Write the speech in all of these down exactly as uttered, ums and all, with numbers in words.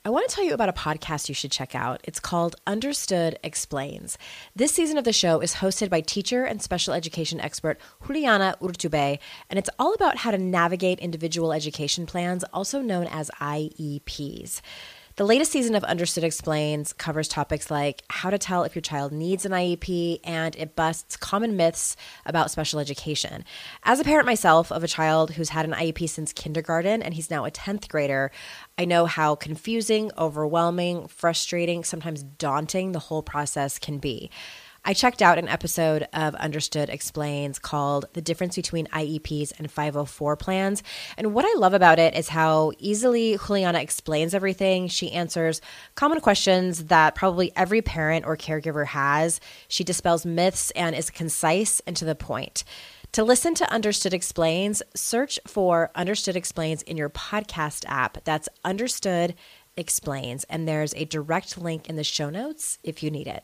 I want to tell you about a podcast you should check out. It's called Understood Explains. This season of the show is hosted by teacher and special education expert Juliana Urtubey, and it's all about how to navigate individual education plans, also known as I E Ps. The latest season of Understood Explains covers topics like how to tell if your child needs an I E P, and it busts common myths about special education. As a parent myself of a child who's had an I E P since kindergarten, and he's now a tenth grader, I know how confusing, overwhelming, frustrating, sometimes daunting the whole process can be. I checked out an episode of Understood Explains called The Difference Between I E Ps and five oh four Plans. And what I love about it is how easily Juliana explains everything. She answers common questions that probably every parent or caregiver has. She dispels myths and is concise and to the point. To listen to Understood Explains, search for Understood Explains in your podcast app. That's Understood Explains. And there's a direct link in the show notes if you need it.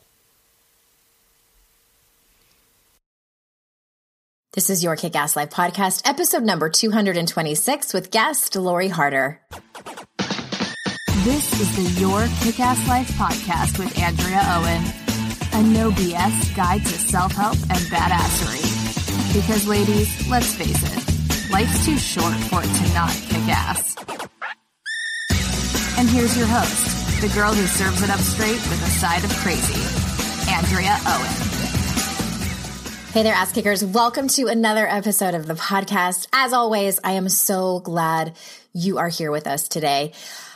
This is Your Kick-Ass Life podcast, episode number two hundred twenty-six with guest Lori Harder. This is the Your Kick-Ass Life podcast with Andrea Owen, a no B S guide to self-help and badassery. Because ladies, let's face it, life's too short for it to not kick ass. And here's your host, the girl who serves it up straight with a side of crazy, Andrea Owen. Hey there, ass kickers. Welcome to another episode of the podcast. As always, I am so glad you are here with us today.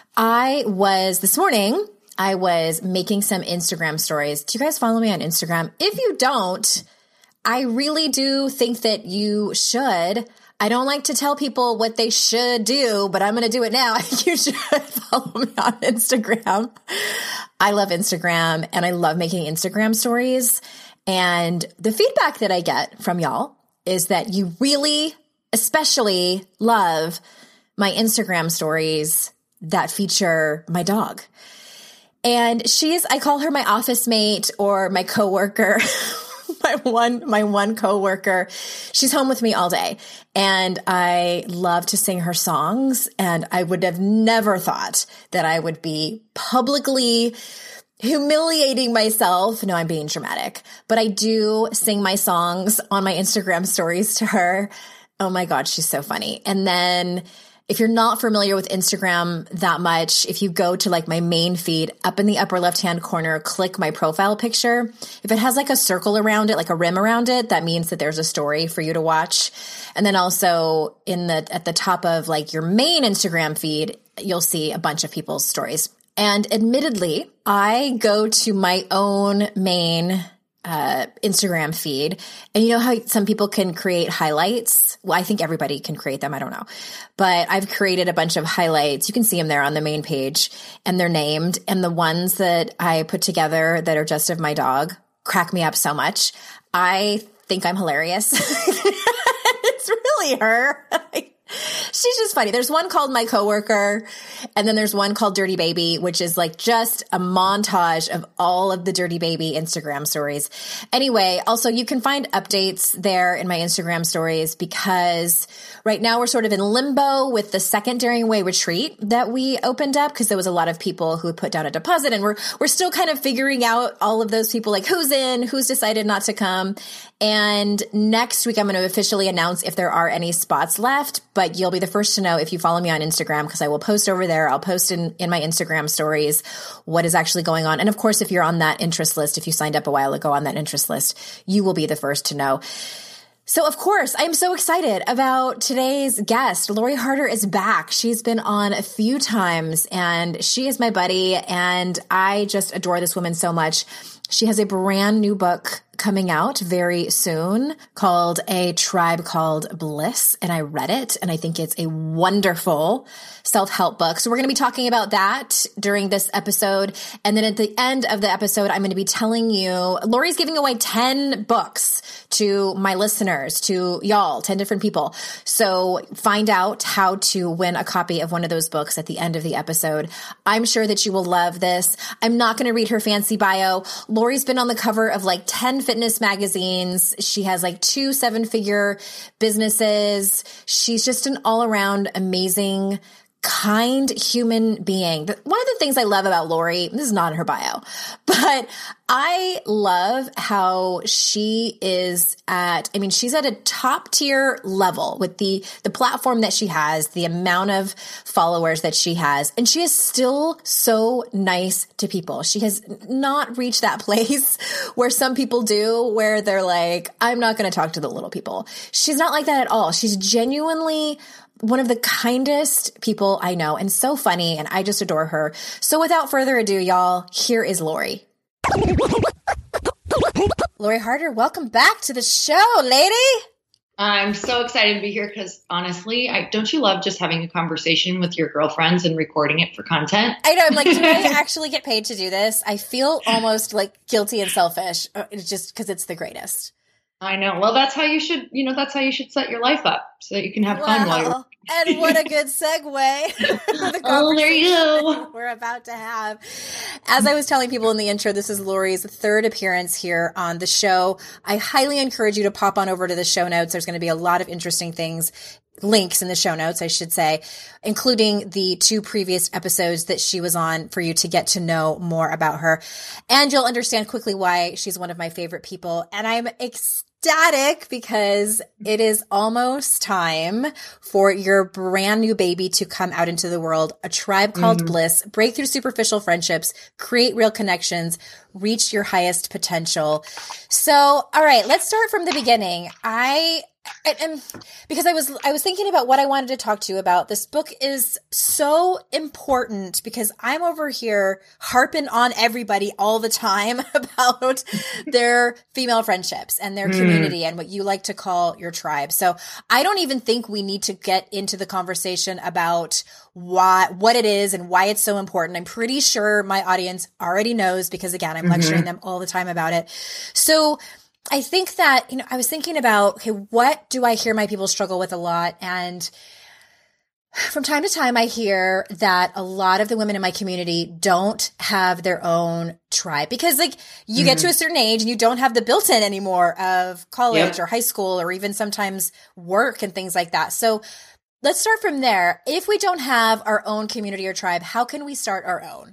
I was, this morning, I was making some Instagram stories. Do you guys follow me on Instagram? If you don't, I really do think that you should. I don't like to tell people what they should do, but I'm going to do it now. You should follow me on Instagram. I love Instagram and I love making Instagram stories. And the feedback that I get from y'all is that you really, especially love my Instagram stories that feature my dog. And she's, I call her my office mate or my coworker, my one, my one coworker. She's home with me all day. And I love to sing her songs. And I would have never thought that I would be publicly humiliating myself. No, I'm being dramatic, but I do sing my songs on my Instagram stories to her. Oh my God, she's so funny. And then if you're not familiar with Instagram that much, if you go to like my main feed up in the upper left-hand corner, click my profile picture. If it has like a circle around it, like a rim around it, that means that there's a story for you to watch. And then also in the, at the top of like your main Instagram feed, you'll see a bunch of people's stories. And admittedly, I go to my own main uh, Instagram feed. And you know how some people can create highlights? Well, I think everybody can create them. I don't know. But I've created a bunch of highlights. You can see them there on the main page. And they're named. And the ones that I put together that are just of my dog crack me up so much. I think I'm hilarious. It's really her. She's just funny. There's one called My Coworker, and then there's one called Dirty Baby, which is like just a montage of all of the Dirty Baby Instagram stories. Anyway, also you can find updates there in my Instagram stories because right now we're sort of in limbo with the second Daring Way retreat that we opened up because there was a lot of people who put down a deposit, and we're we're still kind of figuring out all of those people, like who's in, who's decided not to come. And next week, I'm going to officially announce if there are any spots left, but you'll be the first to know if you follow me on Instagram because I will post over there. I'll post in, in my Instagram stories what is actually going on. And of course, if you're on that interest list, if you signed up a while ago on that interest list, you will be the first to know. So of course, I'm so excited about today's guest. Lori Harder is back. She's been on a few times and she is my buddy and I just adore this woman so much. She has a brand new book coming out very soon called A Tribe Called Bliss. And I read it and I think it's a wonderful self-help book. So we're going to be talking about that during this episode. And then at the end of the episode, I'm going to be telling you, Lori's giving away ten books to my listeners, to y'all, ten different people. So find out how to win a copy of one of those books at the end of the episode. I'm sure that you will love this. I'm not going to read her fancy bio. Lori's been on the cover of like ten fitness magazines. She has like two seven-figure businesses. She's just an all-around amazing, kind human being. One of the things I love about Lori, this is not in her bio, but I love how she is at, I mean, she's at a top tier level with the, the platform that she has, the amount of followers that she has, and she is still so nice to people. She has not reached that place where some people do, where they're like, I'm not going to talk to the little people. She's not like that at all. She's genuinely one of the kindest people I know and so funny, and I just adore her. So without further ado, y'all, here is Lori. Lori Harder, welcome back to the show, lady. I'm so excited to be here because honestly, I don't you love just having a conversation with your girlfriends and recording it for content? I know. I'm like, do I actually get paid to do this? I feel almost like guilty and selfish. It's just because it's the greatest. I know. Well, that's how you should, you know, that's how you should set your life up so that you can have fun while you're. And what a good segue. The oh, there you go. We're about to have. As I was telling people in the intro, this is Lori's third appearance here on the show. I highly encourage you to pop on over to the show notes. There's going to be a lot of interesting things, links in the show notes, I should say, including the two previous episodes that she was on for you to get to know more about her. And you'll understand quickly why she's one of my favorite people. And I'm ecstatic. Ecstatic because it is almost time for your brand new baby to come out into the world. A Tribe Called mm-hmm. Bliss, break through superficial friendships, create real connections, reach your highest potential. So, all right, let's start from the beginning. I And because I was, I was thinking about what I wanted to talk to you about. This book is so important because I'm over here harping on everybody all the time about their female friendships and their mm. community and what you like to call your tribe. So I don't even think we need to get into the conversation about why, what it is and why it's so important. I'm pretty sure my audience already knows because again, I'm mm-hmm. lecturing them all the time about it. So I think that, you know, I was thinking about, okay, what do I hear my people struggle with a lot? And from time to time, I hear that a lot of the women in my community don't have their own tribe because like you mm-hmm. get to a certain age and you don't have the built-in anymore of college yep. or high school or even sometimes work and things like that. So let's start from there. If we don't have our own community or tribe, how can we start our own?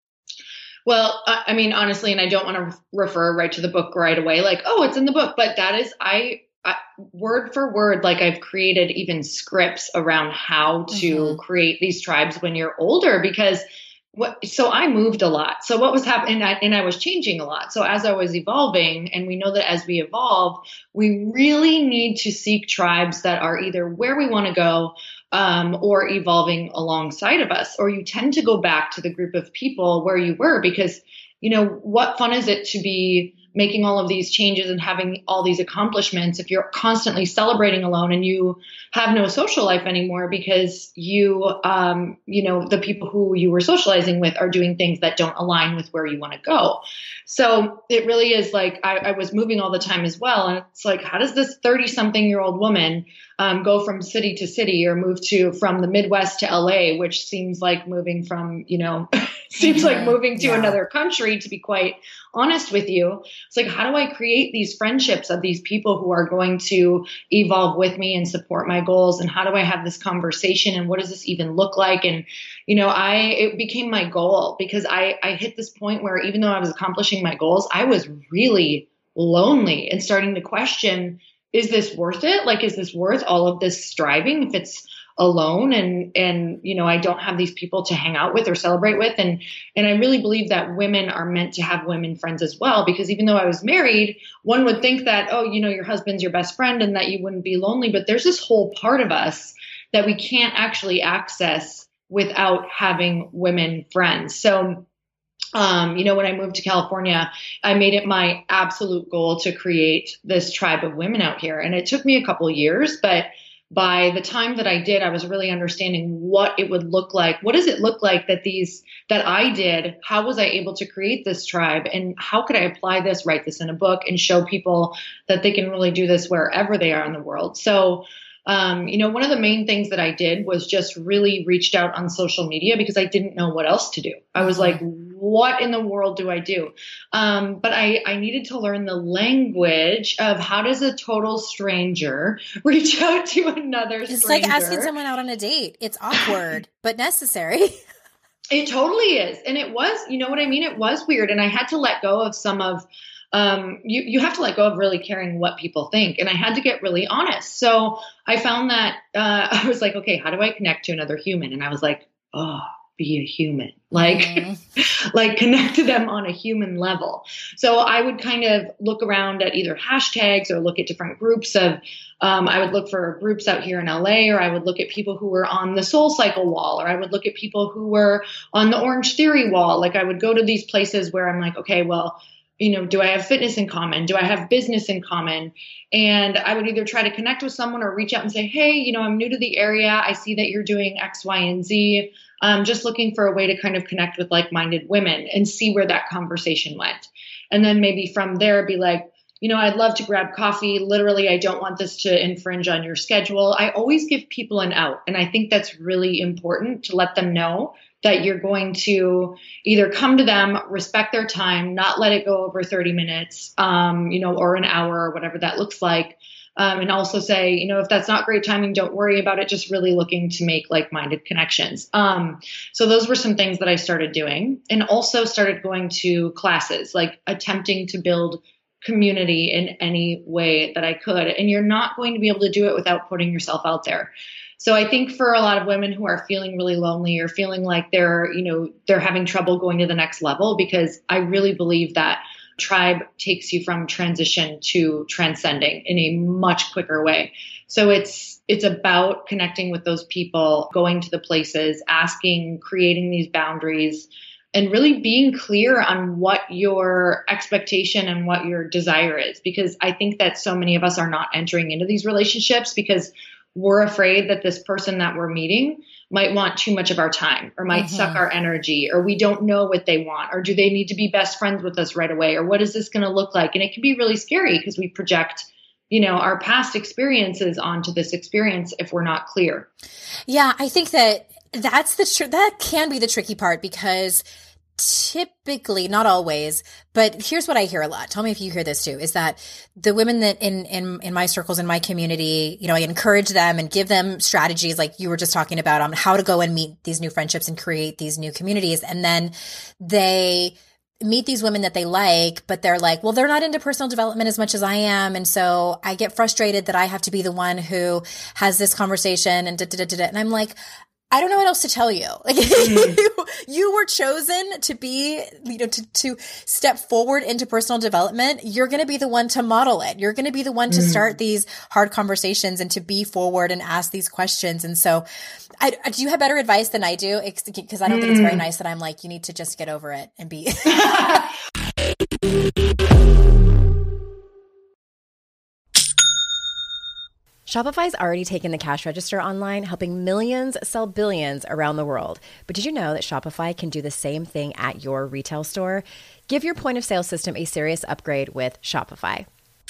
Well, I mean, honestly, and I don't want to refer right to the book right away, like, oh, it's in the book, but that is, I, I word for word, like I've created even scripts around how to mm-hmm. create these tribes when you're older, because what, so I moved a lot. So what was happening, and I, and I was changing a lot. So as I was evolving, and we know that as we evolve, we really need to seek tribes that are either where we want to go, Um, or evolving alongside of us, or you tend to go back to the group of people where you were because, you know, what fun is it to be making all of these changes and having all these accomplishments if you're constantly celebrating alone and you have no social life anymore because you, um, you know, the people who you were socializing with are doing things that don't align with where you want to go. So it really is like I, I was moving all the time as well. And it's like, how does this thirty something year old woman um, go from city to city or move to from the Midwest to L A, which seems like moving from, you know, seems mm-hmm. like moving to yeah. another country, to be quite honest with you. It's like, how do I create these friendships of these people who are going to evolve with me and support my goals? And how do I have this conversation? And what does this even look like? And, you know, I, it became my goal because I, I hit this point where even though I was accomplishing my goals, I was really lonely and starting to question, is this worth it? Like, is this worth all of this striving if it's alone and, and, you know, I don't have these people to hang out with or celebrate with. And, and I really believe that women are meant to have women friends as well, because even though I was married, one would think that, oh, you know, your husband's your best friend and that you wouldn't be lonely. But there's this whole part of us that we can't actually access without having women friends. So, um, you know, when I moved to California, I made it my absolute goal to create this tribe of women out here. And it took me a couple of years, but by the time that I did, I was really understanding what it would look like. What does it look like that these, that I did? How was I able to create this tribe? And how could I apply this, write this in a book and show people that they can really do this wherever they are in the world? So Um, you know, one of the main things that I did was just really reached out on social media because I didn't know what else to do. I was like, what in the world do I do? Um, but I, I needed to learn the language of how does a total stranger reach out to another it's stranger. It's like asking someone out on a date. It's awkward, but necessary. It totally is. And it was, you know what I mean? It was weird. And I had to let go of some of, um, you, you have to let go of really caring what people think. And I had to get really honest. So I found that, uh, I was like, okay, how do I connect to another human? And I was like, oh, be a human, like, mm. like connect to them on a human level. So I would kind of look around at either hashtags or look at different groups of, um, I would look for groups out here in L A, or I would look at people who were on the Soul Cycle wall, or I would look at people who were on the Orange Theory wall. Like I would go to these places where I'm like, okay, well, you know, do I have fitness in common? Do I have business in common? And I would either try to connect with someone or reach out and say, hey, you know, I'm new to the area. I see that you're doing X, Y, and Z. I'm just looking for a way to kind of connect with like-minded women and see where that conversation went. And then maybe from there be like, you know, I'd love to grab coffee. Literally, I don't want this to infringe on your schedule. I always give people an out. And I think that's really important to let them know that you're going to either come to them, respect their time, not let it go over thirty minutes, um, you know, or an hour or whatever that looks like. Um, and also say, you know, if that's not great timing, don't worry about it. Just really looking to make like-minded connections. Um, so those were some things that I started doing, and also started going to classes, like attempting to build community in any way that I could. And you're not going to be able to do it without putting yourself out there. So I think for a lot of women who are feeling really lonely or feeling like they're, you know, they're having trouble going to the next level, because I really believe that tribe takes you from transition to transcending in a much quicker way. So it's, it's about connecting with those people, going to the places, asking, creating these boundaries, and really being clear on what your expectation and what your desire is. Because I think that so many of us are not entering into these relationships because we're afraid that this person that we're meeting might want too much of our time, or might mm-hmm. suck our energy, or we don't know what they want, or do they need to be best friends with us right away? Or what is this going to look like? And it can be really scary because we project, you know, our past experiences onto this experience if we're not clear. Yeah, I think that that's the tr- that can be the tricky part, because typically, not always, but here's what I hear a lot. Tell me if you hear this too, is that the women that in, in, in my circles, in my community, you know, I encourage them and give them strategies like you were just talking about on how to go and meet these new friendships and create these new communities. And then they meet these women that they like, but they're like, well, they're not into personal development as much as I am. And so I get frustrated that I have to be the one who has this conversation and da, da, da, da, da. And I'm like, I don't know what else to tell you. Like mm. you, you were chosen to be, you know, to, to step forward into personal development. You're going to be the one to model it. You're going to be the one to mm. start these hard conversations and to be forward and ask these questions. And so I, do you have better advice than I do? Because I don't mm. think it's very nice that I'm like, you need to just get over it and be. Shopify's already taken the cash register online, helping millions sell billions around the world. But did you know that Shopify can do the same thing at your retail store? Give your point of sale system a serious upgrade with Shopify.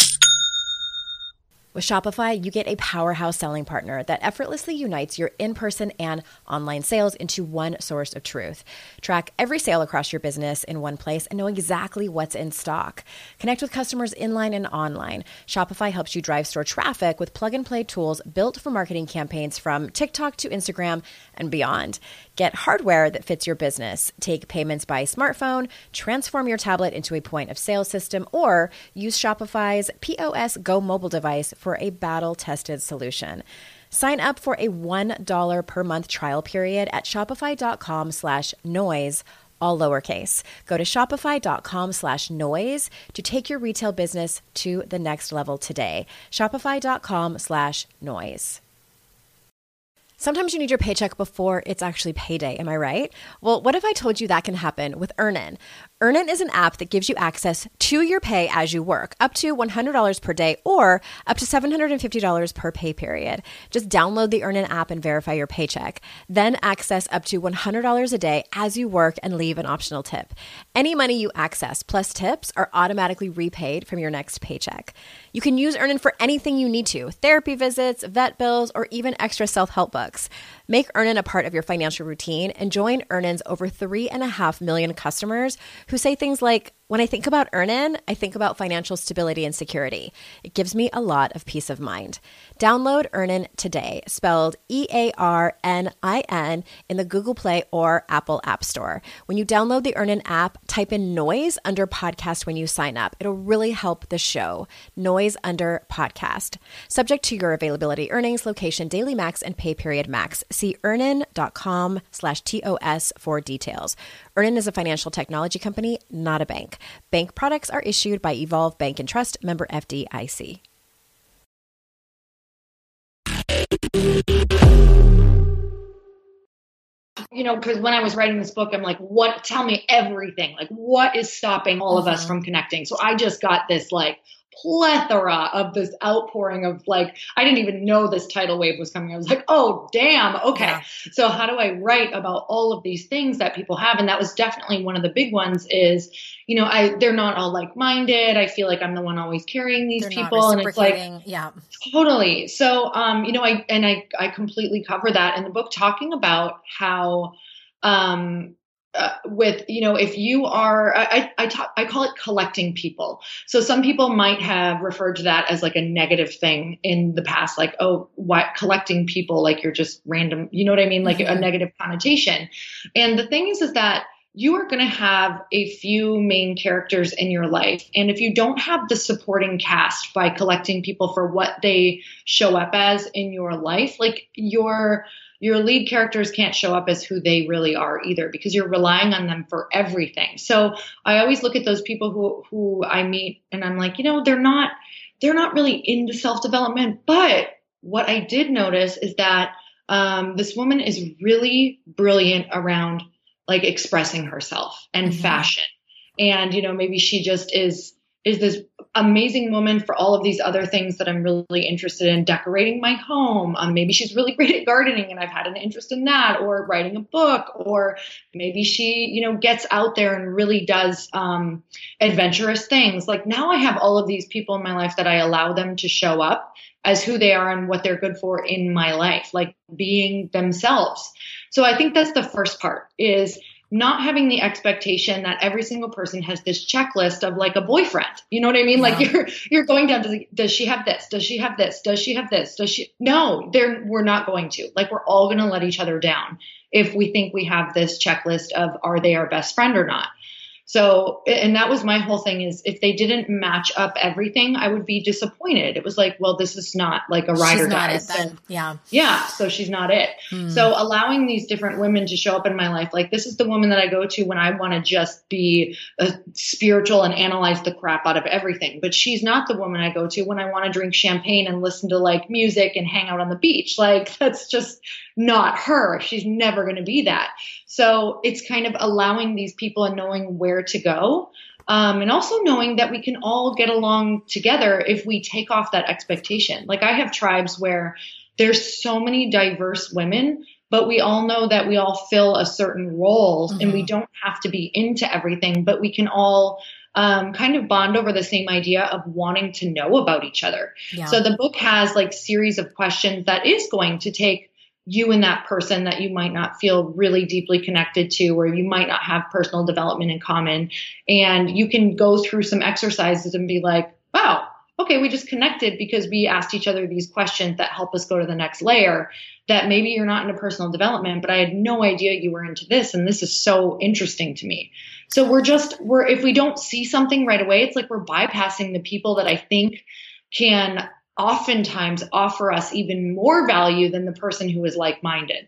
With Shopify, you get a powerhouse selling partner that effortlessly unites your in-person and online sales into one source of truth. Track every sale across your business in one place and know exactly what's in stock. Connect with customers inline and online. Shopify helps you drive store traffic with plug-and-play tools built for marketing campaigns from TikTok to Instagram and beyond. Get hardware that fits your business. Take payments by smartphone, transform your tablet into a point of sale system, or use Shopify's P O S Go mobile device for a battle-tested solution. Sign up for a one dollar per month trial period at shopify.com slash noise, all lowercase. Go to shopify.com slash noise to take your retail business to the next level today. Shopify.com slash noise. Sometimes you need your paycheck before it's actually payday, am I right? Well, what if I told you that can happen with Earnin? Earnin is an app that gives you access to your pay as you work, up to one hundred dollars per day or up to seven hundred fifty dollars per pay period. Just download the Earnin app and verify your paycheck. Then access up to one hundred dollars a day as you work and leave an optional tip. Any money you access plus tips are automatically repaid from your next paycheck. You can use Earnin for anything you need to, therapy visits, vet bills, or even extra self-help books. Make Earnin a part of your financial routine and join Earnin's over three and a half million customers who say things like, when I think about Earnin, I think about financial stability and security. It gives me a lot of peace of mind. Download Earnin today, spelled E A R N I N, in the Google Play or Apple App Store. When you download the Earnin app, type in Noise under podcast when you sign up. It'll really help the show. Noise under podcast. Subject to your availability, earnings, location, daily max, and pay period max. See earnin.com slash TOS for details. Earnin is a financial technology company, not a bank. Bank products are issued by Evolve Bank and Trust, member F D I C. You know, because when I was writing this book, I'm like, what, tell me everything. Like, what is stopping all of us from connecting? So I just got this like plethora of this outpouring of like, I didn't even know this tidal wave was coming. I was like, oh, damn. Okay. Yeah. So how do I write about all of these things that people have? And that was definitely one of the big ones is, you know, I, they're not all like-minded. I feel like I'm the one always carrying these they're people. And it's like, yeah, totally. So, um, you know, I, and I, I completely cover that in the book, talking about how, um, Uh, with, you know, if you are, I, I, talk, I call it collecting people. So some people might have referred to that as like a negative thing in the past, like, oh, what, collecting people, like you're just random, you know what I mean? Like mm-hmm. a negative connotation. And the thing is, is that you are going to have a few main characters in your life. And if you don't have the supporting cast by collecting people for what they show up as in your life, like your your lead characters can't show up as who they really are either, because you're relying on them for everything. So I always look at those people who, who I meet and I'm like, you know, they're not, they're not really into self-development. But what I did notice is that um, this woman is really brilliant around like expressing herself and mm-hmm. fashion. And, you know, maybe she just is, is this amazing woman for all of these other things that I'm really interested in, decorating my home. Um, maybe she's really great at gardening and I've had an interest in that, or writing a book, or maybe she, you know, gets out there and really does um, adventurous things. Like now I have all of these people in my life that I allow them to show up as who they are and what they're good for in my life, like being themselves. So I think that's the first part, is not having the expectation that every single person has this checklist of like a boyfriend. You know what I mean? Yeah. Like you're, you're going down to the, does she have this? Does she have this? Does she have this? Does she? No, they're, we're not going to. Like, we're all going to let each other down if we think we have this checklist of, are they our best friend or not? So, and that was my whole thing, is if they didn't match up everything, I would be disappointed. It was like, well, this is not like a ride or die. So, yeah. Yeah. So she's not it. Hmm. So allowing these different women to show up in my life, like this is the woman that I go to when I want to just be a spiritual and analyze the crap out of everything. But she's not the woman I go to when I want to drink champagne and listen to like music and hang out on the beach. Like that's just not her. She's never going to be that. So it's kind of allowing these people and knowing where to go. Um, and also knowing that we can all get along together if we take off that expectation. Like I have tribes where there's so many diverse women, but we all know that we all fill a certain role mm-hmm. and we don't have to be into everything, but we can all um, kind of bond over the same idea of wanting to know about each other. Yeah. So the book has like series of questions that is going to take you and that person that you might not feel really deeply connected to, or you might not have personal development in common. And you can go through some exercises and be like, wow, okay, we just connected because we asked each other these questions that help us go to the next layer, that maybe you're not into personal development, but I had no idea you were into this. And this is so interesting to me. So we're just, we're, if we don't see something right away, it's like we're bypassing the people that I think can oftentimes offer us even more value than the person who is like-minded.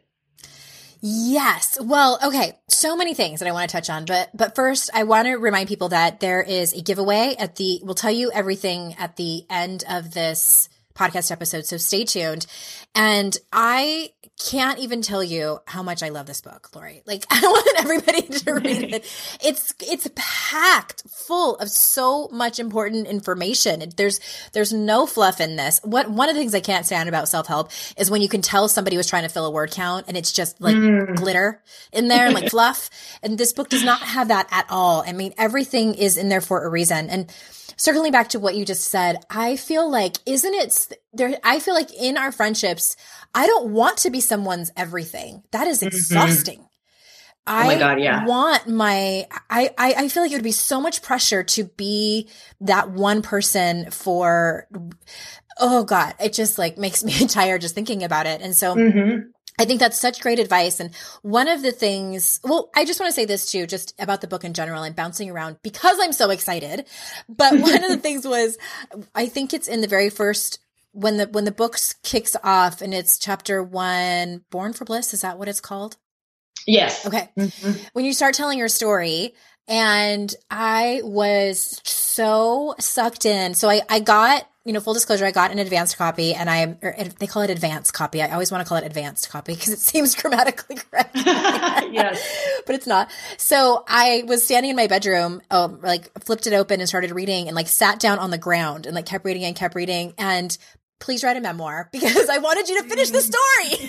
Yes. Well, okay. So many things that I want to touch on, but, but first I want to remind people that there is a giveaway at the, we'll tell you everything at the end of this podcast episode. So stay tuned. And I can't even tell you how much I love this book, Lori. Like, I want everybody to read it. It's, it's packed full of so much important information. There's, there's no fluff in this. What, one of the things I can't stand about self-help is when you can tell somebody was trying to fill a word count and it's just like mm. glitter in there and like fluff. And this book does not have that at all. I mean, everything is in there for a reason. And circling back to what you just said, I feel like, isn't it there? I feel like in our friendships, I don't want to be someone's everything. That is exhausting. Mm-hmm. I oh my God, yeah. want my, I, I, I feel like it would be so much pressure to be that one person for, oh God, it just like makes me tired just thinking about it. And so mm-hmm. I think that's such great advice. And one of the things, well, I just want to say this too, just about the book in general and bouncing around because I'm so excited. But one of the things was, I think it's in the very first, when the, when the book kicks off and it's chapter one, Born for Bliss. Is that what it's called? Yes. Okay. Mm-hmm. When you start telling your story, and I was so sucked in. So I, I got, you know, full disclosure, I got an advanced copy and I, or they call it advanced copy. I always want to call it advanced copy because it seems grammatically correct. Yes. But it's not. So I was standing in my bedroom, um, like flipped it open and started reading and like sat down on the ground and like kept reading and kept reading. And please write a memoir because I wanted you to finish the story.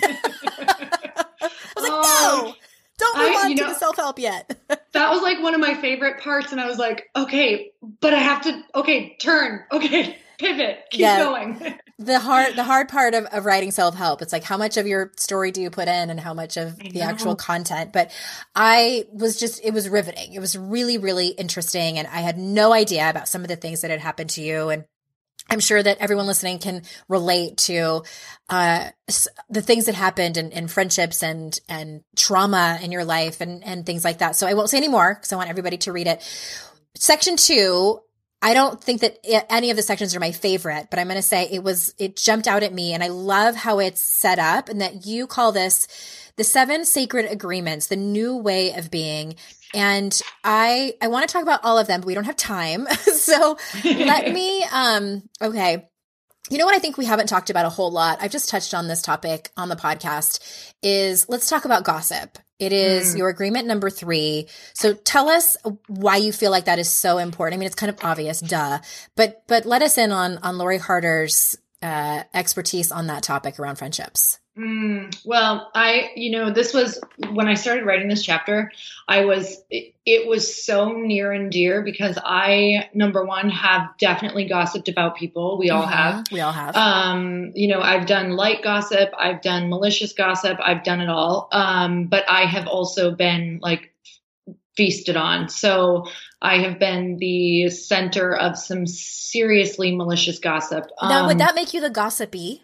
I was like, oh, no, don't move I, on you to know, the self-help yet. That was like one of my favorite parts. And I was like, okay, but I have to, okay, turn. Okay. Pivot, keep yeah. going. the hard, the hard part of, of writing self-help, it's like, how much of your story do you put in and how much of the actual content? But I was just, it was riveting. It was really, really interesting. And I had no idea about some of the things that had happened to you. And I'm sure that everyone listening can relate to uh, the things that happened in, in friendships and and trauma in your life and, and things like that. So I won't say any more because I want everybody to read it. Section two, I don't think that any of the sections are my favorite, but I'm going to say it was, it jumped out at me. And I love how it's set up and that you call this the seven sacred agreements, the new way of being. And I, I want to talk about all of them, but we don't have time. So let me, um, okay. You know what I think we haven't talked about a whole lot? I've just touched on this topic on the podcast is let's talk about gossip. It is mm. your agreement number three. So tell us why you feel like that is so important. I mean, it's kind of obvious, duh, but, but let us in on, on Lori Harder's, uh, expertise on that topic around friendships. Mm, well, I, you know, this was when I started writing this chapter, I was, it, it was so near and dear because I, number one, have definitely gossiped about people. We all mm-hmm. have. We all have. Um, you know, I've done light gossip. I've done malicious gossip. I've done it all. Um, but I have also been like feasted on. So I have been the center of some seriously malicious gossip. Now, um, would that make you the gossipy?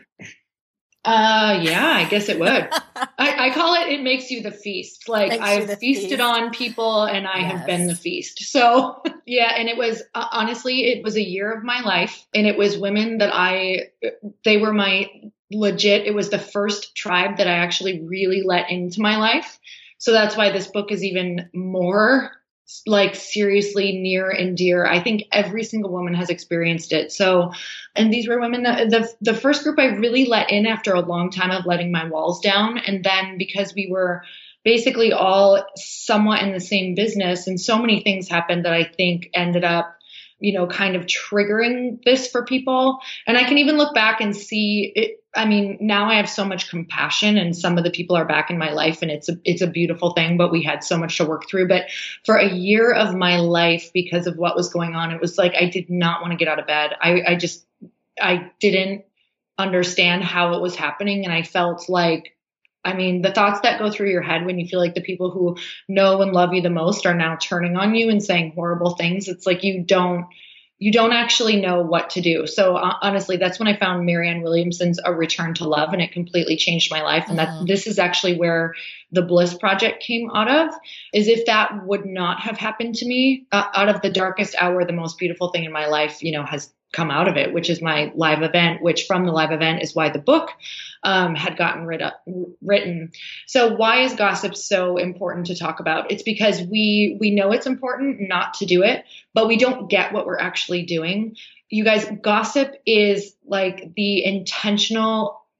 Uh, yeah, I guess it would. I, I call it, it makes you the feast. Like makes I've feasted feast. on people and I yes. have been the feast. So yeah. And it was, uh, honestly, it was a year of my life and it was women that I, they were my legit, it was the first tribe that I actually really let into my life. So that's why this book is even more like seriously near and dear. I think every single woman has experienced it. So, and these were women that the, the first group I really let in after a long time of letting my walls down. And then because we were basically all somewhat in the same business and so many things happened that I think ended up, you know, kind of triggering this for people. And I can even look back and see it. I mean, now I have so much compassion and some of the people are back in my life and it's a, it's a beautiful thing, but we had so much to work through. But for a year of my life, because of what was going on, it was like, I did not want to get out of bed. I, I just, I didn't understand how it was happening. And I felt like, I mean, the thoughts that go through your head when you feel like the people who know and love you the most are now turning on you and saying horrible things. It's like, you don't, you don't actually know what to do. So uh, honestly, that's when I found Marianne Williamson's A Return to Love, and it completely changed my life. And mm-hmm. that this is actually where the Bliss Project came out of, is if that would not have happened to me, uh, out of the darkest hour, the most beautiful thing in my life, you know, has come out of it, which is my live event, which from the live event is why the book um, had gotten rid of, written. So why is gossip so important to talk about? It's because we we know it's important not to do it, but we don't get what we're actually doing. You guys, gossip is like the intentional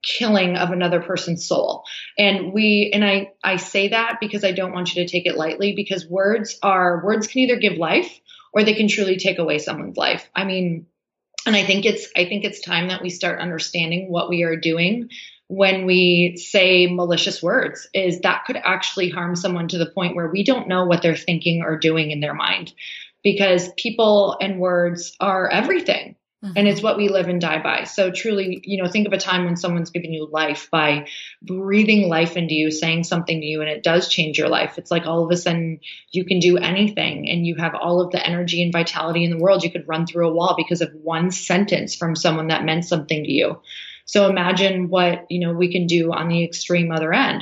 killing of another person's soul. And we, and I, I say that because I don't want you to take it lightly, because words are, words can either give life or they can truly take away someone's life. I mean, and I think it's, I think it's time that we start understanding what we are doing when we say malicious words, is that could actually harm someone to the point where we don't know what they're thinking or doing in their mind, because people and words are everything. Mm-hmm. And it's what we live and die by. So truly, you know, think of a time when someone's giving you life by breathing life into you, saying something to you, and it does change your life. It's like all of a sudden you can do anything and you have all of the energy and vitality in the world. You could run through a wall because of one sentence from someone that meant something to you. So imagine what, you know, we can do on the extreme other end.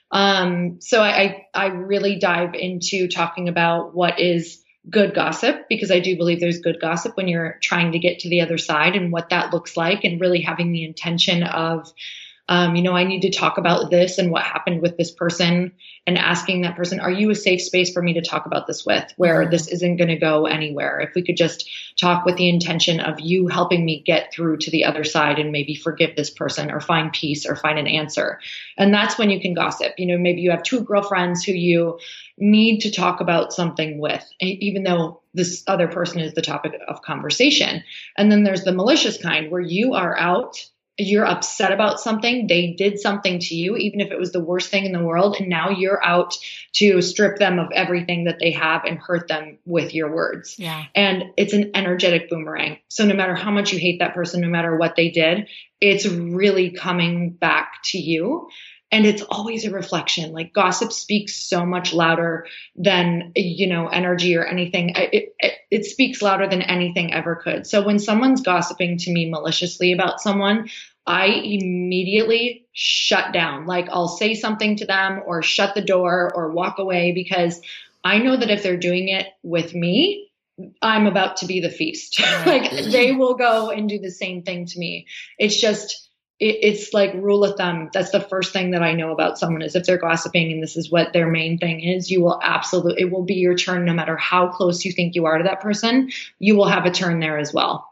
Um, so I, I, I really dive into talking about what is good gossip, because I do believe there's good gossip when you're trying to get to the other side, and what that looks like, and really having the intention of, um, you know, I need to talk about this and what happened with this person, and asking that person, are you a safe space for me to talk about this with, where mm-hmm. this isn't going to go anywhere? If we could just talk with the intention of you helping me get through to the other side and maybe forgive this person or find peace or find an answer. And that's when you can gossip. You know, maybe you have two girlfriends who you need to talk about something with, even though this other person is the topic of conversation. And then there's the malicious kind, where you are out, you're upset about something, they did something to you, even if it was the worst thing in the world, and now you're out to strip them of everything that they have and hurt them with your words. Yeah. And it's an energetic boomerang. So no matter how much you hate that person, no matter what they did, it's really coming back to you. And it's always a reflection. Like, gossip speaks so much louder than, you know, energy or anything. It, it, it speaks louder than anything ever could. So when someone's gossiping to me maliciously about someone, I immediately shut down. Like, I'll say something to them or shut the door or walk away, because I know that if they're doing it with me, I'm about to be the feast. Like, they will go and do the same thing to me. It's just, it's like rule of thumb. That's the first thing that I know about someone, is if they're gossiping and this is what their main thing is, you will absolutely, it will be your turn. No matter how close you think you are to that person, you will have a turn there as well.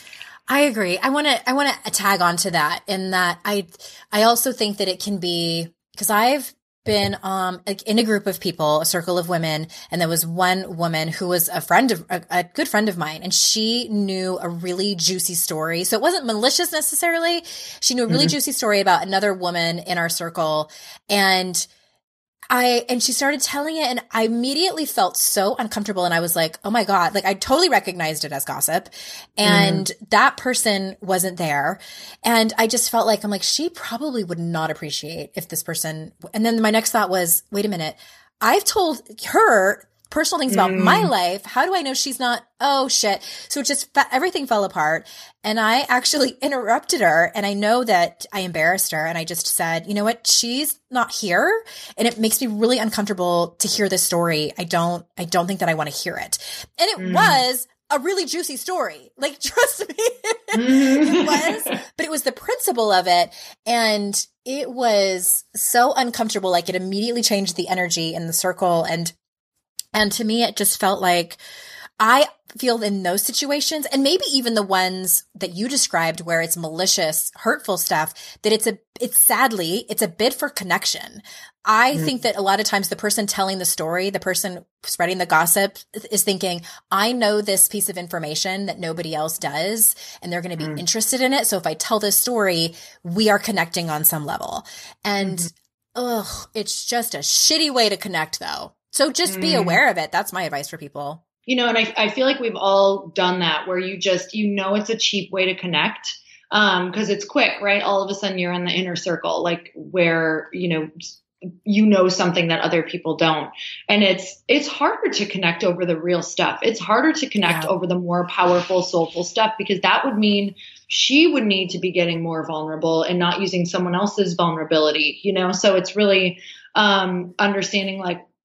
I agree. I want to, I want to tag on to that, in that I, I also think that it can be, because I've been um like in a group of people, a circle of women, and there was one woman who was a friend of a, a good friend of mine, and she knew a really juicy story. So it wasn't malicious necessarily. She knew a really mm-hmm. juicy story about another woman in our circle, and I, and she started telling it, and I immediately felt so uncomfortable. And I was like, oh my God, like I totally recognized it as gossip, and mm. that person wasn't there. And I just felt like, I'm like, she probably would not appreciate if this person, and then my next thought was, wait a minute, I've told her personal things about mm. my life. How do I know she's not? Oh shit. So it just, everything fell apart. And I actually interrupted her, and I know that I embarrassed her, and I just said, you know what? She's not here, and it makes me really uncomfortable to hear this story. I don't, I don't think that I want to hear it. And it mm. was a really juicy story. Like, trust me, it was, but it was the principle of it. And it was so uncomfortable. Like, it immediately changed the energy in the circle. And And to me, it just felt like, I feel in those situations, and maybe even the ones that you described where it's malicious, hurtful stuff, that it's a, it's sadly, it's a bid for connection. I mm. think that a lot of times the person telling the story, the person spreading the gossip, is thinking, I know this piece of information that nobody else does, and they're going to be mm. interested in it. So if I tell this story, we are connecting on some level. And mm. ugh, it's just a shitty way to connect, though. So just be aware of it. That's my advice for people. You know, and I, I feel like we've all done that, where you just, you know, it's a cheap way to connect, um, because it's quick, right? All of a sudden you're in the inner circle, like where, you know, you know something that other people don't. And it's, it's harder to connect over the real stuff. It's harder to connect yeah. over the more powerful, soulful stuff, because that would mean she would need to be getting more vulnerable and not using someone else's vulnerability, you know? So it's really, um, understanding, like,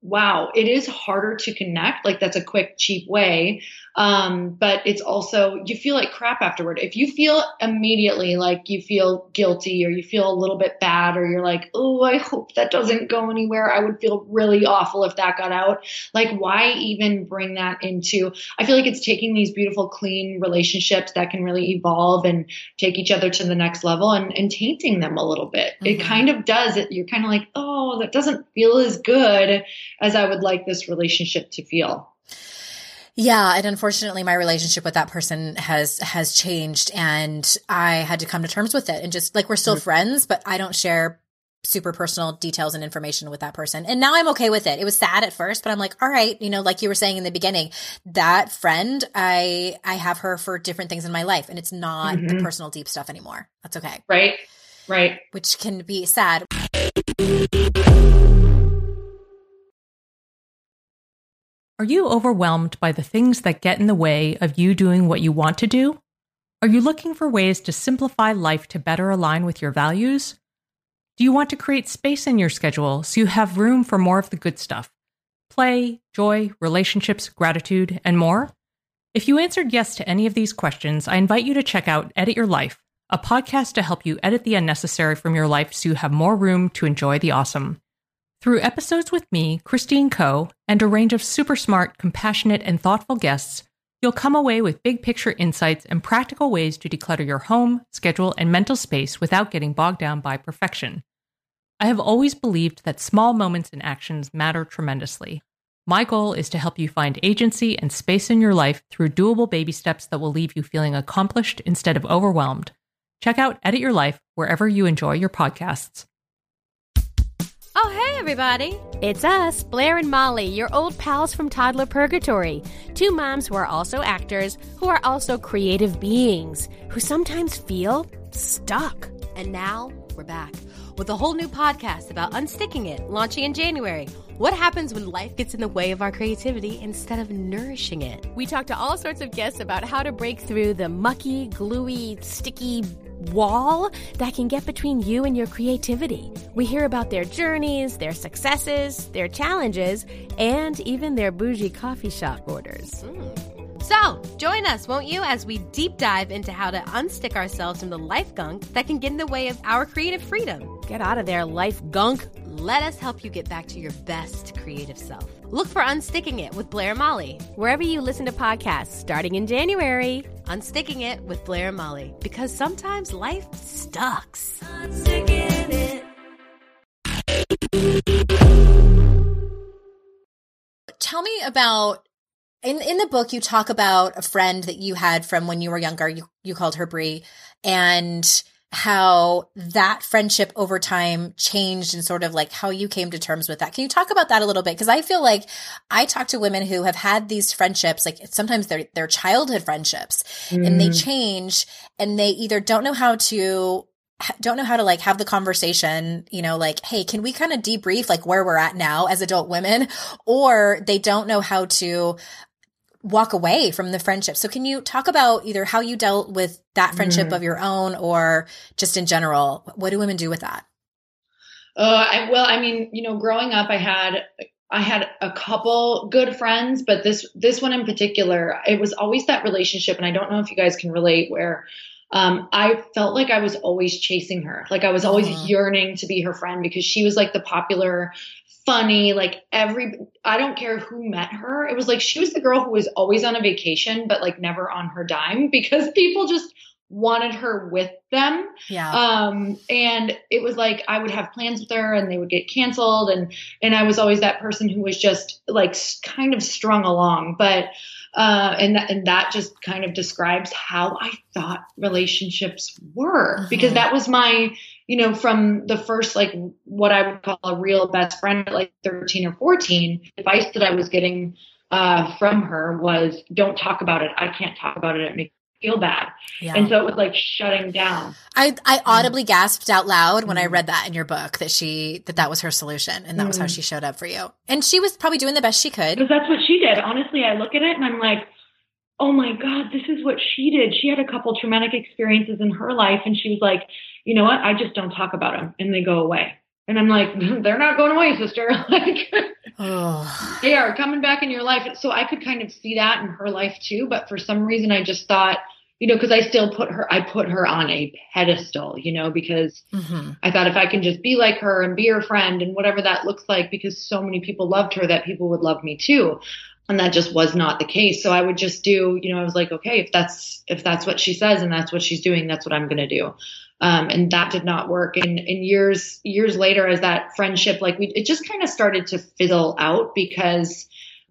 wow, it is harder to connect. Like that's a quick, cheap way. Um, but it's also, you feel like crap afterward. If you feel immediately like you feel guilty or you feel a little bit bad, or you're like, oh, I hope that doesn't go anywhere. I would feel really awful if that got out. Like, why even bring that into, I feel like it's taking these beautiful, clean relationships that can really evolve and take each other to the next level and, and tainting them a little bit. Mm-hmm. It kind of does it. You're kind of like, oh, that doesn't feel as good as I would like this relationship to feel. Yeah. And unfortunately, my relationship with that person has, has changed, and I had to come to terms with it, and just like, we're still mm-hmm. friends, but I don't share super personal details and information with that person. And now I'm okay with it. It was sad at first, but I'm like, all right, you know, like you were saying in the beginning, that friend, I, I have her for different things in my life, and it's not mm-hmm. the personal deep stuff anymore. That's okay. Right. Right. Which can be sad. Are you overwhelmed by the things that get in the way of you doing what you want to do? Are you looking for ways to simplify life to better align with your values? Do you want to create space in your schedule so you have room for more of the good stuff? Play, joy, relationships, gratitude, and more? If you answered yes to any of these questions, I invite you to check out Edit Your Life, a podcast to help you edit the unnecessary from your life so you have more room to enjoy the awesome. Through episodes with me, Christine Koh, and a range of super smart, compassionate, and thoughtful guests, you'll come away with big picture insights and practical ways to declutter your home, schedule, and mental space without getting bogged down by perfection. I have always believed that small moments and actions matter tremendously. My goal is to help you find agency and space in your life through doable baby steps that will leave you feeling accomplished instead of overwhelmed. Check out Edit Your Life wherever you enjoy your podcasts. Oh, hey, everybody. It's us, Blair and Molly, your old pals from Toddler Purgatory. Two moms who are also actors, who are also creative beings, who sometimes feel stuck. And now we're back with a whole new podcast about unsticking it, launching in January. What happens when life gets in the way of our creativity instead of nourishing it? We talk to all sorts of guests about how to break through the mucky, gluey, sticky wall that can get between you and your creativity. We hear about their journeys, their successes, their challenges, and even their bougie coffee shop orders. Mm. So, join us, won't you, as we deep dive into how to unstick ourselves from the life gunk that can get in the way of our creative freedom. Get out of there, life gunk. Let us help you get back to your best creative self. Look for Unsticking It with Blair and Molly, wherever you listen to podcasts, starting in January. Unsticking It with Blair and Molly, because sometimes life sucks. Unsticking it. Tell me about, in, in the book, you talk about a friend that you had from when you were younger. You, you called her Brie, and how that friendship over time changed and sort of like how you came to terms with that. Can you talk about that a little bit? Because I feel like I talk to women who have had these friendships, like sometimes they're, they're childhood friendships mm. and they change, and they either don't know how to don't know how to like have the conversation, you know, like, hey, can we kind of debrief like where we're at now as adult women, or they don't know how to walk away from the friendship. So can you talk about either how you dealt with that friendship mm. of your own, or just in general, what do women do with that? Uh, I, well, I mean, you know, growing up, I had, I had a couple good friends, but this, this one in particular, it was always that relationship. And I don't know if you guys can relate, where Um, I felt like I was always chasing her. Like I was always uh-huh. yearning to be her friend, because she was like the popular, funny, like every, I don't care who met her. It was like, she was the girl who was always on a vacation, but like never on her dime, because people just wanted her with them. Yeah. Um, and it was like, I would have plans with her and they would get canceled. And, and I was always that person who was just like kind of strung along, but Uh, and, th- and that just kind of describes how I thought relationships were, mm-hmm. because that was my, you know, from the first, like what I would call a real best friend at like thirteen or fourteen, advice that I was getting, uh, from her was, don't talk about it. I can't talk about it. It makes me feel bad. Yeah. And so it was like shutting down. I, I audibly mm-hmm. gasped out loud when mm-hmm. I read that in your book, that she, that that was her solution, and that mm-hmm. was how she showed up for you. And she was probably doing the best she could. Because that's what she did. Honestly, I look at it and I'm like, oh my God, this is what she did. She had a couple traumatic experiences in her life, and she was like, you know what? I just don't talk about them and they go away. And I'm like, they're not going away, sister. Like, oh. They are coming back in your life. So I could kind of see that in her life too. But for some reason, I just thought, you know, because I still put her, I put her on a pedestal, you know, because mm-hmm. I thought if I can just be like her and be her friend and whatever that looks like, because so many people loved her, that people would love me too. And that just was not the case. So I would just do, you know, I was like, okay, if that's, if that's what she says and that's what she's doing, that's what I'm going to do. Um, and that did not work. And, and years, years later, as that friendship, like we, it just kind of started to fizzle out because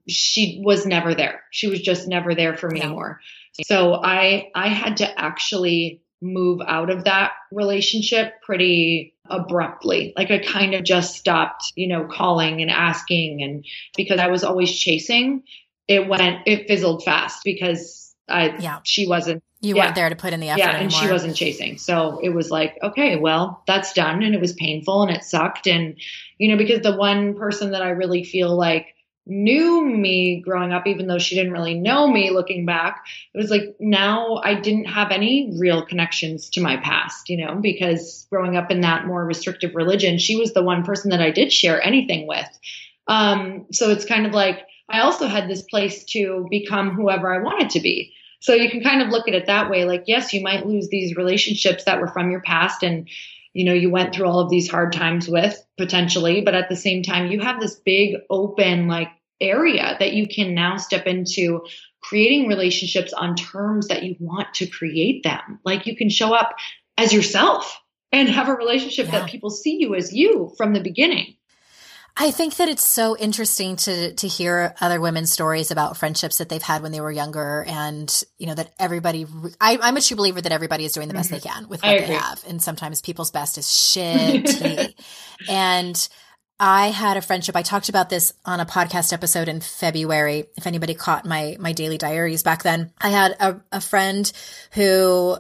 she was never there. She was just never there for me yeah. anymore. So I, I had to actually move out of that relationship pretty abruptly. Like I kind of just stopped, you know, calling and asking. And because I was always chasing, it went, it fizzled fast because I, yeah. she wasn't, you yeah. weren't there to put in the effort yeah, anymore. And she wasn't chasing. So it was like, okay, well, that's done. And it was painful and it sucked. And, you know, because the one person that I really feel like knew me growing up, even though she didn't really know me looking back, it was like, now I didn't have any real connections to my past, you know, because growing up in that more restrictive religion, she was the one person that I did share anything with. Um, so it's kind of like, I also had this place to become whoever I wanted to be. So you can kind of look at it that way. Like, yes, you might lose these relationships that were from your past and, you know, you went through all of these hard times with potentially, but at the same time, you have this big open like area that you can now step into creating relationships on terms that you want to create them. Like you can show up as yourself and have a relationship yeah. that people see you as you from the beginning. I think that it's so interesting to to hear other women's stories about friendships that they've had when they were younger, and you know that everybody. I, I'm a true believer that everybody is doing the best mm-hmm. they can with what they have, and sometimes people's best is shitty. And I had a friendship. I talked about this on a podcast episode in February. If anybody caught my my daily diaries back then, I had a, a friend who.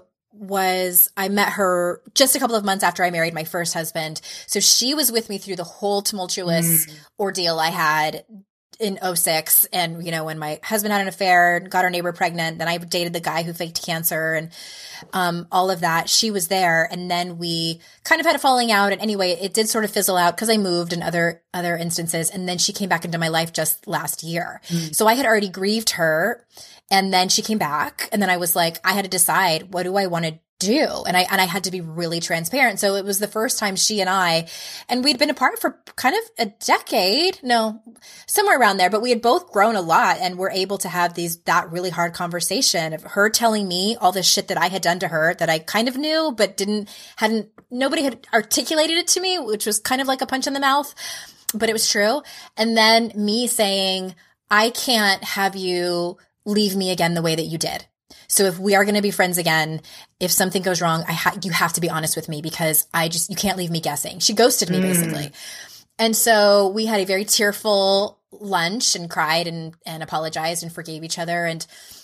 was I met her just a couple of months after I married my first husband. So she was with me through the whole tumultuous mm. ordeal I had in oh six. And, you know, when my husband had an affair, got our neighbor pregnant, then I dated the guy who faked cancer and um, all of that. She was there. And then we kind of had a falling out. And anyway, it did sort of fizzle out because I moved in other, other instances. And then she came back into my life just last year. Mm. So I had already grieved her. And then she came back, and then I was like, I had to decide, what do I want to do? And I, and I had to be really transparent. So it was the first time she and I, and we'd been apart for kind of a decade, no, somewhere around there, but we had both grown a lot and were able to have these, that really hard conversation of her telling me all the shit that I had done to her that I kind of knew, but didn't, hadn't, nobody had articulated it to me, which was kind of like a punch in the mouth, but it was true. And then me saying, I can't have you leave me again the way that you did. So if we are going to be friends again, if something goes wrong, I ha- you have to be honest with me because I just, you can't leave me guessing. She ghosted me mm. basically. And so we had a very tearful lunch and cried and, and apologized and forgave each other. And,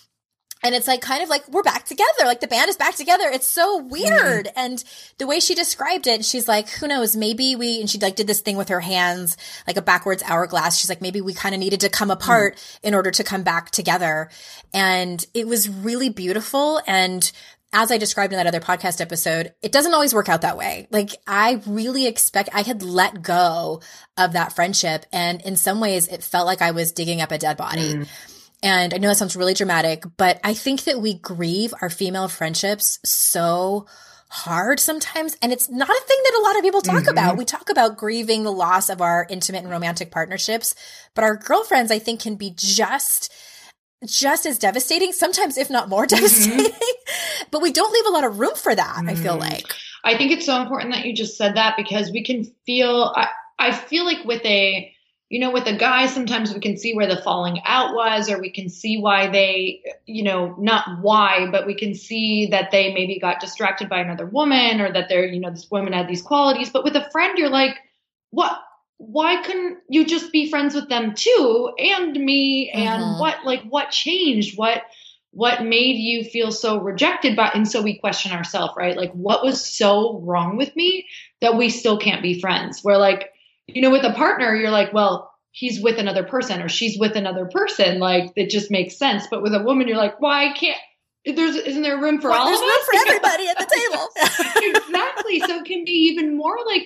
and it's like, kind of like, we're back together. Like the band is back together. It's so weird. Mm. And the way she described it, she's like, who knows, maybe we, and she like did this thing with her hands, like a backwards hourglass. She's like, maybe we kind of needed to come apart mm. in order to come back together. And it was really beautiful. And as I described in that other podcast episode, it doesn't always work out that way. Like I really expect, I had let go of that friendship. And in some ways it felt like I was digging up a dead body. Mm. And I know that sounds really dramatic, but I think that we grieve our female friendships so hard sometimes. And it's not a thing that a lot of people talk mm-hmm. about. We talk about grieving the loss of our intimate and romantic partnerships, but our girlfriends, I think, can be just, just as devastating, sometimes if not more devastating, mm-hmm. but we don't leave a lot of room for that. Mm-hmm. I feel like. I think it's so important that you just said that because we can feel, I, I feel like with a, you know, with a guy, sometimes we can see where the falling out was, or we can see why they, you know, not why, but we can see that they maybe got distracted by another woman or that they're, you know, this woman had these qualities. But with a friend, you're like, what, why couldn't you just be friends with them too? And me and mm-hmm. what, like what changed? What, what made you feel so rejected by, and so we question ourselves, right? Like what was so wrong with me that we still can't be friends? We're like, you know, with a partner, you're like, well, he's with another person or she's with another person. Like, it just makes sense. But with a woman, you're like, why can't, there's, isn't there room for well, all of us? There's room for everybody at the table. Exactly. So it can be even more like,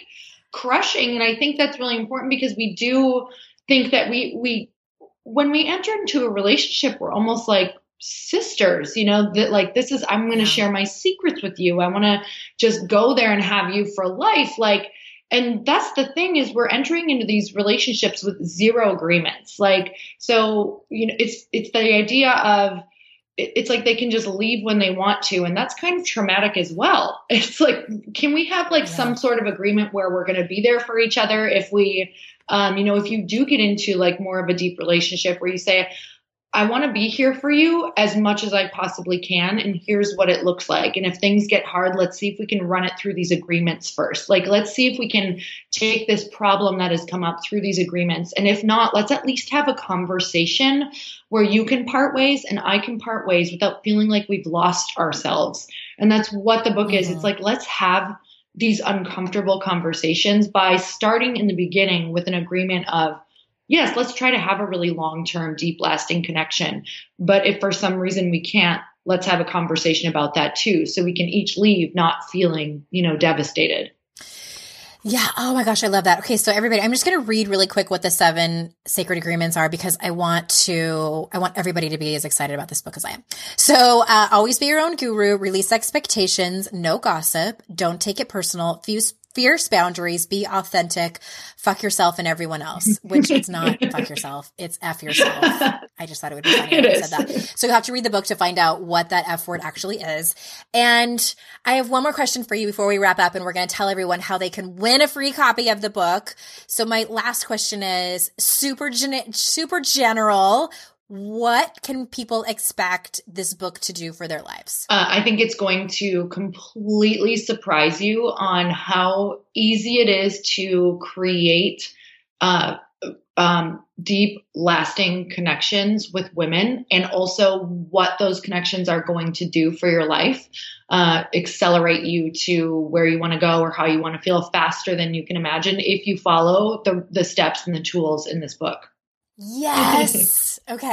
crushing. And I think that's really important because we do think that we, we, when we enter into a relationship, we're almost like sisters, you know, that like, this is, I'm going to yeah. share my secrets with you. I want to just go there and have you for life. Like, and that's the thing is we're entering into these relationships with zero agreements. Like, so, you know, it's, it's the idea of, it's like they can just leave when they want to. And that's kind of traumatic as well. It's like, can we have like yeah. some sort of agreement where we're going to be there for each other? If we, um, you know, if you do get into like more of a deep relationship where you say, I want to be here for you as much as I possibly can. And here's what it looks like. And if things get hard, let's see if we can run it through these agreements first. Like, let's see if we can take this problem that has come up through these agreements. And if not, let's at least have a conversation where you can part ways and I can part ways without feeling like we've lost ourselves. And that's what the book mm-hmm. is. It's like, let's have these uncomfortable conversations by starting in the beginning with an agreement of, yes, let's try to have a really long-term, deep, lasting connection. But if for some reason we can't, let's have a conversation about that too. So we can each leave not feeling, you know, devastated. Yeah. Oh my gosh. I love that. Okay. So everybody, I'm just going to read really quick what the seven sacred agreements are because I want to, I want everybody to be as excited about this book as I am. So, uh, always be your own guru, release expectations, no gossip, don't take it personal, fuse fierce boundaries, be authentic, fuck yourself and everyone else, which it's not fuck yourself. It's F yourself. I just thought it would be funny if I said that. So you have to read the book to find out what that F word actually is. And I have one more question for you before we wrap up, and we're going to tell everyone how they can win a free copy of the book. So my last question is super, gen- super general. What can people expect this book to do for their lives? Uh, I think it's going to completely surprise you on how easy it is to create uh, um, deep, lasting connections with women, and also what those connections are going to do for your life, uh, accelerate you to where you want to go or how you want to feel faster than you can imagine if you follow the, the steps and the tools in this book. Yes. Okay.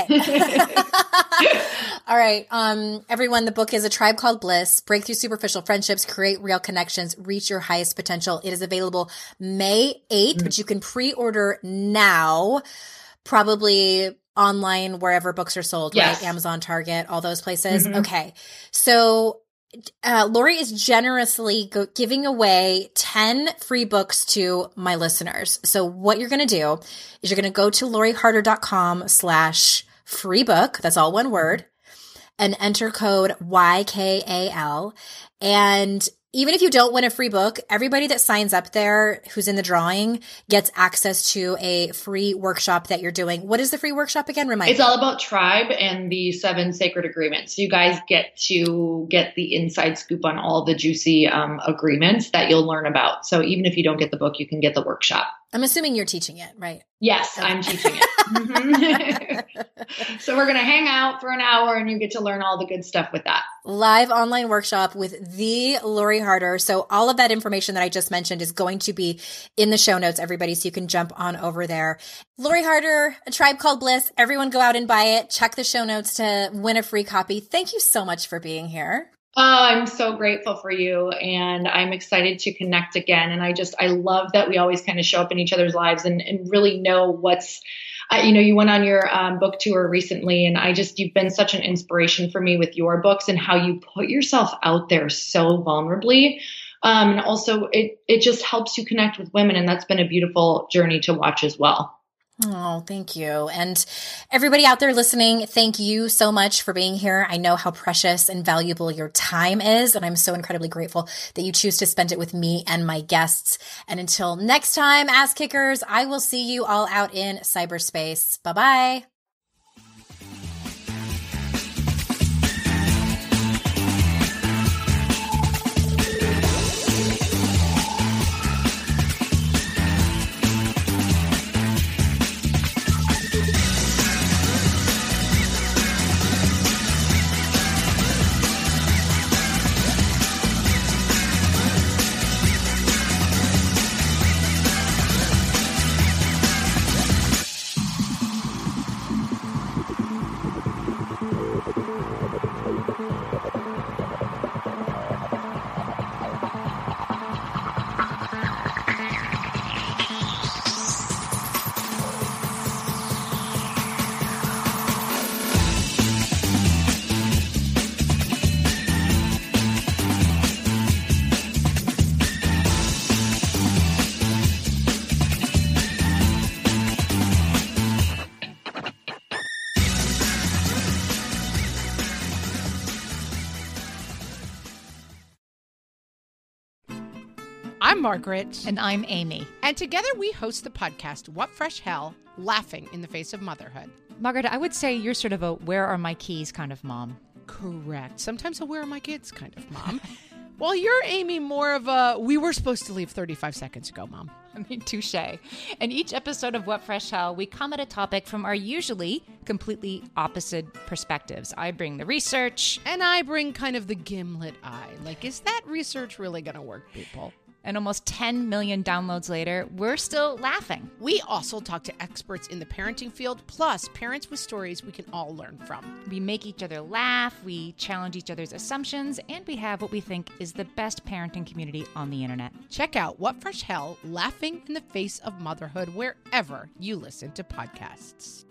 All right. Um, everyone, the book is A Tribe Called Bliss, Break Through Superficial Friendships, Create Real Connections, Reach Your Highest Potential. It is available May eighth, mm-hmm. but you can pre-order now, probably online, wherever books are sold, yes. right? Amazon, Target, all those places. Mm-hmm. Okay. So Uh, Lori is generously go- giving away ten free books to my listeners. So what you're going to do is you're going to go to loriharder.com slash free book. That's all one word, and enter code Y K A L. And even if you don't win a free book, everybody that signs up there who's in the drawing gets access to a free workshop that you're doing. What is the free workshop again? Remind It's me. all about tribe and the seven sacred agreements. So you guys get to get the inside scoop on all the juicy um, agreements that you'll learn about. So even if you don't get the book, you can get the workshop. I'm assuming you're teaching it, right? Yes, okay. I'm teaching it. Mm-hmm. So we're going to hang out for an hour and you get to learn all the good stuff with that. Live online workshop with the Lori Harder. So all of that information that I just mentioned is going to be in the show notes, everybody, so you can jump on over there. Lori Harder, A Tribe Called Bliss. Everyone go out and buy it. Check the show notes to win a free copy. Thank you so much for being here. Oh, I'm so grateful for you, and I'm excited to connect again. And I just, I love that we always kind of show up in each other's lives and, and really know what's, uh, you know, you went on your um, book tour recently, and I just, you've been such an inspiration for me with your books and how you put yourself out there so vulnerably. Um, and also it, it just helps you connect with women. And that's been a beautiful journey to watch as well. Oh, thank you. And everybody out there listening, thank you so much for being here. I know how precious and valuable your time is, and I'm so incredibly grateful that you choose to spend it with me and my guests. And until next time, ass kickers, I will see you all out in cyberspace. Bye-bye. I'm Margaret. And I'm Amy. And together we host the podcast, What Fresh Hell? Laughing in the Face of Motherhood. Margaret, I would say you're sort of a where are my keys kind of mom. Correct. Sometimes a where are my kids kind of mom. Well, you're, Amy, more of a we were supposed to leave thirty-five seconds ago, mom. I mean, touche. In each episode of What Fresh Hell, we come at a topic from our usually completely opposite perspectives. I bring the research. And I bring kind of the gimlet eye. Like, is that research really going to work, people? And almost ten million downloads later, we're still laughing. We also talk to experts in the parenting field, plus parents with stories we can all learn from. We make each other laugh, we challenge each other's assumptions, and we have what we think is the best parenting community on the internet. Check out What Fresh Hell? Laughing in the Face of Motherhood wherever you listen to podcasts.